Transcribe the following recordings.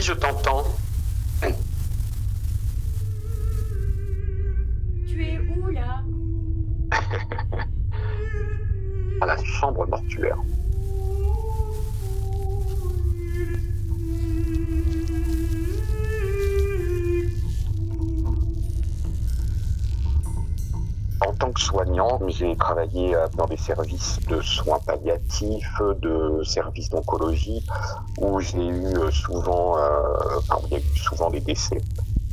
Oui, je t'entends. Tu es où là? À la chambre mortuaire. En tant que soignant, j'ai travaillé dans des services de soins palliatifs, de services d'oncologie, où j'ai eu souvent, où il y a eu souvent des décès.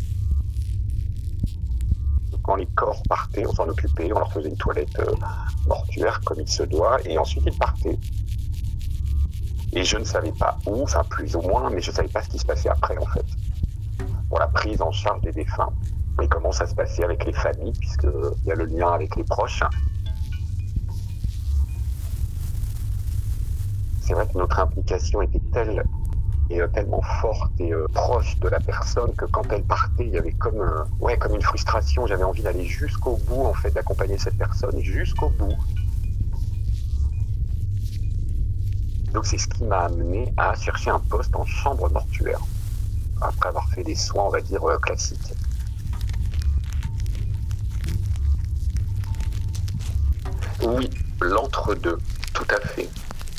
Quand les corps partaient, on s'en occupait, on leur faisait une toilette mortuaire comme il se doit, et ensuite ils partaient. Et je ne savais pas où, enfin plus ou moins, mais je ne savais pas ce qui se passait après en fait, pour la prise en charge des défunts. Et comment ça se passait avec les familles, puisqu'il y a le lien avec les proches. C'est vrai que notre implication était telle et tellement forte et proche de la personne que quand elle partait, il y avait comme une frustration. J'avais envie d'aller jusqu'au bout, en fait, d'accompagner cette personne jusqu'au bout. Donc c'est ce qui m'a amené à chercher un poste en chambre mortuaire, après avoir fait des soins, on va dire, classiques. Oui, l'entre-deux, tout à fait.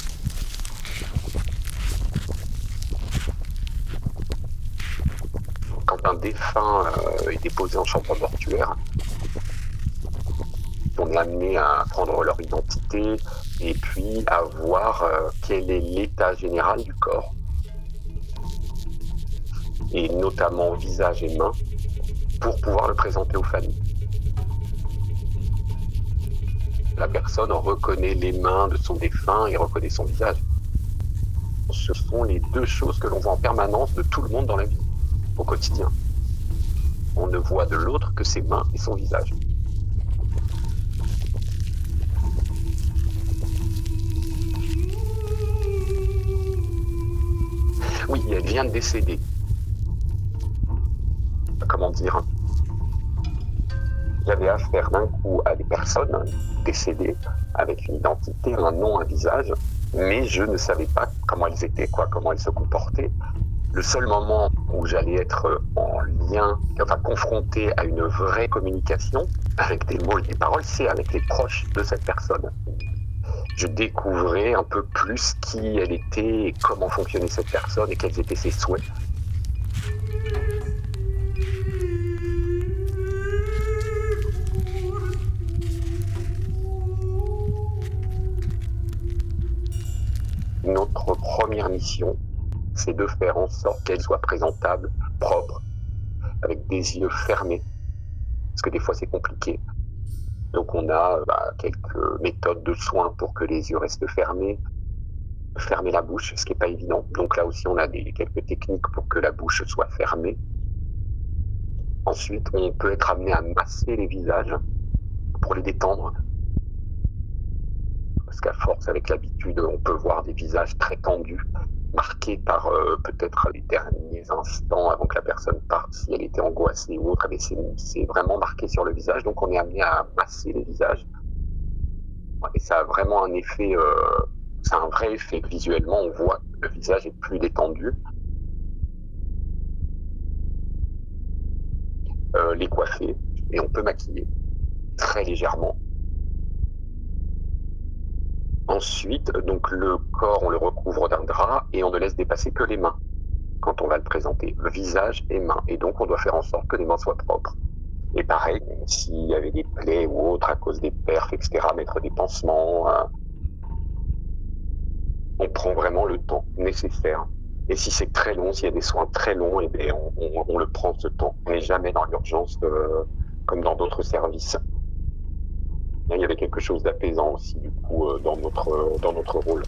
Quand un défunt est déposé en chambre mortuaire, on est amené à prendre leur identité et puis à voir quel est l'état général du corps, et notamment visage et mains, pour pouvoir le présenter aux familles. La personne reconnaît les mains de son défunt et reconnaît son visage. Ce sont les deux choses que l'on voit en permanence de tout le monde dans la vie, au quotidien. On ne voit de l'autre que ses mains et son visage. Oui, elle vient de décéder. Comment dire ? J'avais affaire d'un coup à des personnes décédées avec une identité, un nom, un visage, mais je ne savais pas comment elles étaient, comment elles se comportaient. Le seul moment où j'allais être en lien, confronté à une vraie communication avec des mots et des paroles, c'est avec les proches de cette personne. Je découvrais un peu plus qui elle était et comment fonctionnait cette personne et quels étaient ses souhaits. Notre première mission, c'est de faire en sorte qu'elle soit présentable, propre, avec des yeux fermés, parce que des fois c'est compliqué. Donc on a quelques méthodes de soins pour que les yeux restent fermés, fermer la bouche, ce qui n'est pas évident. Donc là aussi on a quelques techniques pour que la bouche soit fermée. Ensuite, on peut être amené à masser les visages pour les détendre. Parce qu'à force, avec l'habitude, on peut voir des visages très tendus, marqués par peut-être les derniers instants avant que la personne parte, si elle était angoissée ou autre, mais c'est vraiment marqué sur le visage, donc on est amené à masser les visages. Et ça a vraiment un effet, c'est un vrai effet. Visuellement, on voit que le visage est plus détendu. Les coiffer, et on peut maquiller très légèrement. Ensuite, donc le corps, on le recouvre d'un drap et on ne laisse dépasser que les mains quand on va le présenter, le visage et mains. Et donc, on doit faire en sorte que les mains soient propres. Et pareil, s'il y avait des plaies ou autres à cause des perfs, etc., mettre des pansements, on prend vraiment le temps nécessaire. Et si c'est très long, s'il y a des soins très longs, on le prend ce temps. On n'est jamais dans l'urgence comme dans d'autres services. Il y avait quelque chose d'apaisant aussi, du coup, dans notre rôle.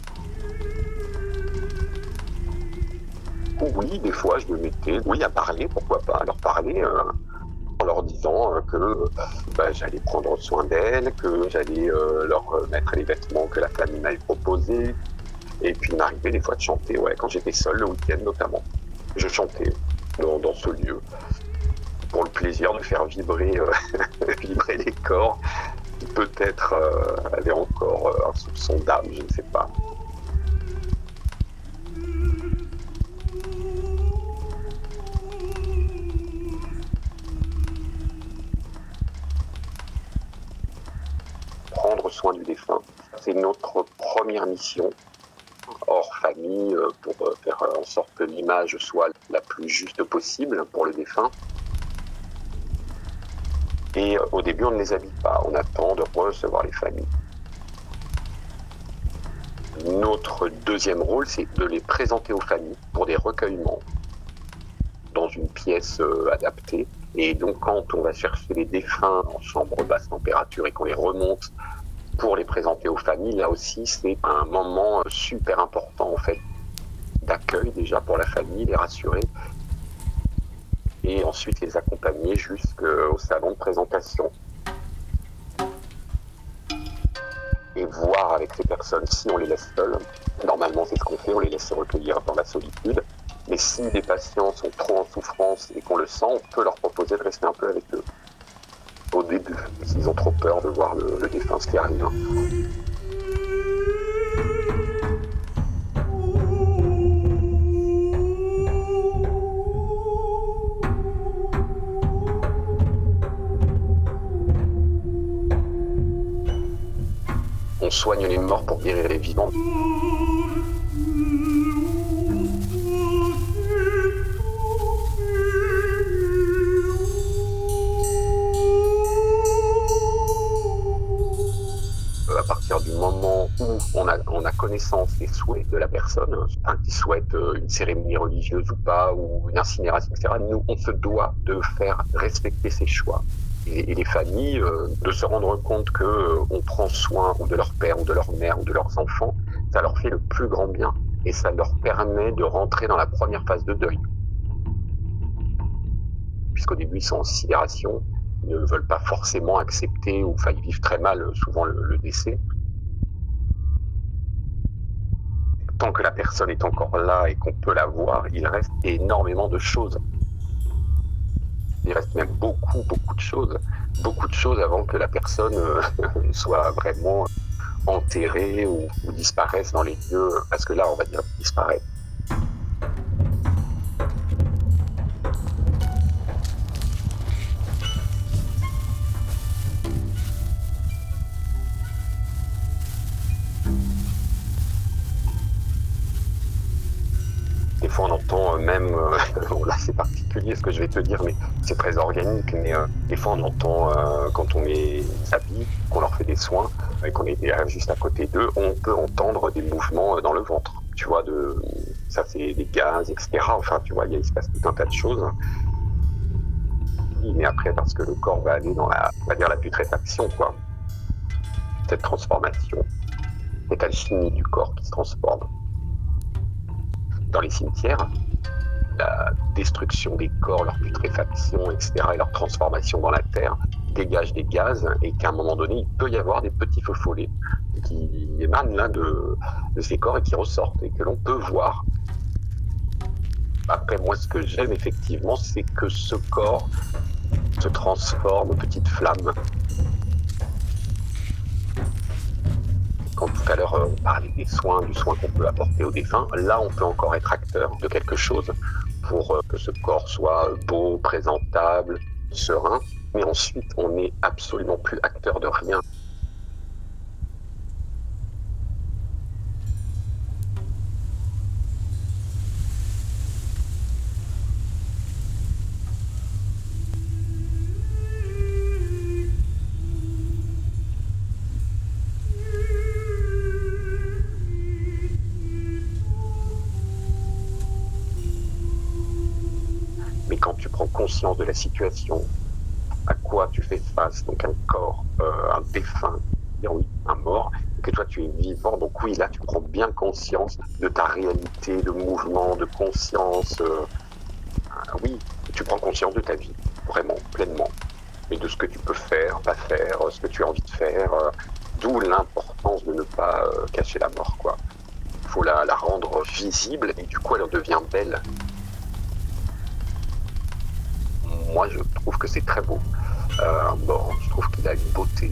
Oui, des fois, je me mettais à parler, pourquoi pas, à leur parler, en leur disant que j'allais prendre soin d'elles, que j'allais leur mettre les vêtements que la famille m'avait proposés. Et puis, il m'arrivait des fois de chanter, quand j'étais seul, le week-end notamment. Je chantais dans ce lieu, pour le plaisir de faire vibrer, vibrer les corps. Peut-être avait encore un soupçon d'âme, je ne sais pas. soin du défunt. C'est notre première mission hors famille pour faire en sorte que l'image soit la plus juste possible pour le défunt. Et au début, on ne les habille pas, on attend de recevoir les familles. Notre deuxième rôle, c'est de les présenter aux familles pour des recueillements dans une pièce adaptée. Et donc, quand on va chercher les défunts en chambre basse température et qu'on les remonte pour les présenter aux familles, là aussi, c'est un moment super important, en fait, d'accueil déjà pour la famille, les rassurer, et ensuite les accompagner jusqu'au salon de présentation. Et voir avec ces personnes si on les laisse seules. Normalement, c'est ce qu'on fait, on les laisse se recueillir dans la solitude. Mais si les patients sont trop en souffrance et qu'on le sent, on peut leur proposer de rester un peu avec eux. Au début, s'ils ont trop peur de voir le défunt, ce qui arrive. On soigne les morts pour guérir les vivants. À partir du moment où on a connaissance des souhaits de la personne, qui souhaite une cérémonie religieuse ou pas, ou une incinération, etc., nous, on se doit de faire respecter ses choix. Et les familles, de se rendre compte qu'on prend soin ou de leur père, ou de leur mère, ou de leurs enfants, ça leur fait le plus grand bien. Et ça leur permet de rentrer dans la première phase de deuil. Puisqu'au début, ils sont en sidération, ils ne veulent pas forcément accepter, ou ils vivent très mal souvent le décès. Tant que la personne est encore là et qu'on peut la voir, il reste énormément de choses. Il reste même beaucoup de choses avant que la personne soit vraiment enterrée ou disparaisse dans les lieux, parce que là, on va dire disparaître. Des fois, on entend même, là c'est particulier ce que je vais te dire, mais c'est très organique, mais des fois on entend quand on les habille, qu'on leur fait des soins, et qu'on est juste à côté d'eux, on peut entendre des mouvements dans le ventre, tu vois, ça c'est des gaz, etc. Enfin, tu vois, il se passe tout un tas de choses. Mais après, parce que le corps va aller dans on va dire la putréfaction, quoi. Cette transformation, cette alchimie du corps qui se transforme. Dans les cimetières, la destruction des corps, leur putréfaction, etc., et leur transformation dans la terre dégage des gaz, et qu'à un moment donné, il peut y avoir des petits feux follets qui émanent là de ces corps et qui ressortent, et que l'on peut voir. Après, moi, ce que j'aime effectivement, c'est que ce corps se transforme en petite flamme. Quand tout à l'heure on parlait du soin qu'on peut apporter aux défunts, là on peut encore être acteur de quelque chose pour que ce corps soit beau, présentable, serein, mais ensuite on n'est absolument plus acteur de rien. Mais quand tu prends conscience de la situation, à quoi tu fais face, donc un corps, un défunt, oui, un mort, et que toi tu es vivant, donc oui, là tu prends bien conscience de ta réalité, de mouvement, de conscience, oui, tu prends conscience de ta vie, vraiment, pleinement, et de ce que tu peux faire, pas faire, ce que tu as envie de faire, d'où l'importance de ne pas cacher la mort, quoi. Il faut la rendre visible, et du coup elle devient belle. Moi, je trouve que c'est très beau. Un mort, je trouve qu'il a une beauté.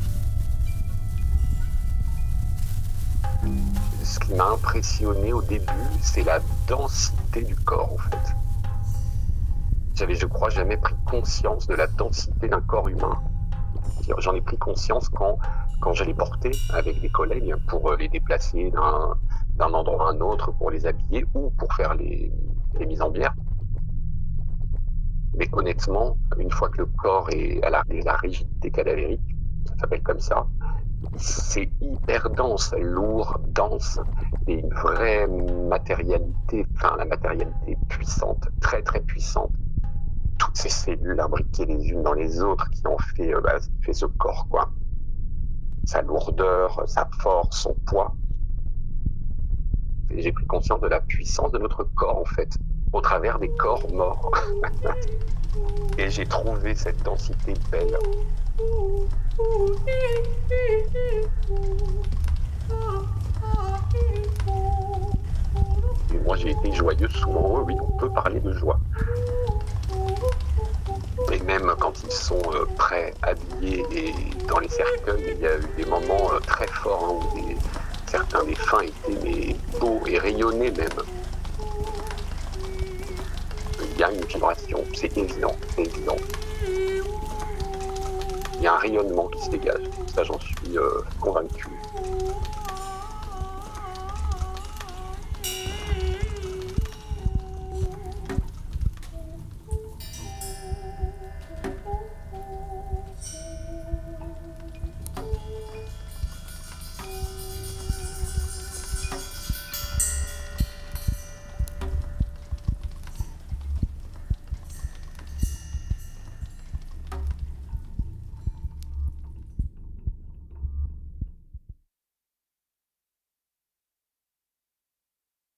Ce qui m'a impressionné au début, c'est la densité du corps, en fait. J'avais, je crois, jamais pris conscience de la densité d'un corps humain. J'en ai pris conscience quand quand je les portais avec des collègues pour les déplacer d'un endroit à un autre, pour les habiller ou pour faire les mises en bière. Mais honnêtement, une fois que le corps est à la rigidité cadavérique, ça s'appelle comme ça, c'est hyper dense, lourd, dense, et une vraie matérialité, enfin la matérialité puissante, très très puissante. Toutes ces cellules imbriquées les unes dans les autres qui ont fait ce corps, quoi. Sa lourdeur, sa force, son poids. Et j'ai pris conscience de la puissance de notre corps, en fait, au travers des corps morts. Et j'ai trouvé cette densité belle. Et moi, j'ai été joyeux souvent. Oui, on peut parler de joie. Et même quand ils sont prêts, habillés et dans les cercueils, il y a eu des moments très forts où certains défunts étaient beaux et rayonnaient même. Il y a une vibration, c'est évident, c'est évident. Il y a un rayonnement qui se dégage, ça j'en suis convaincu.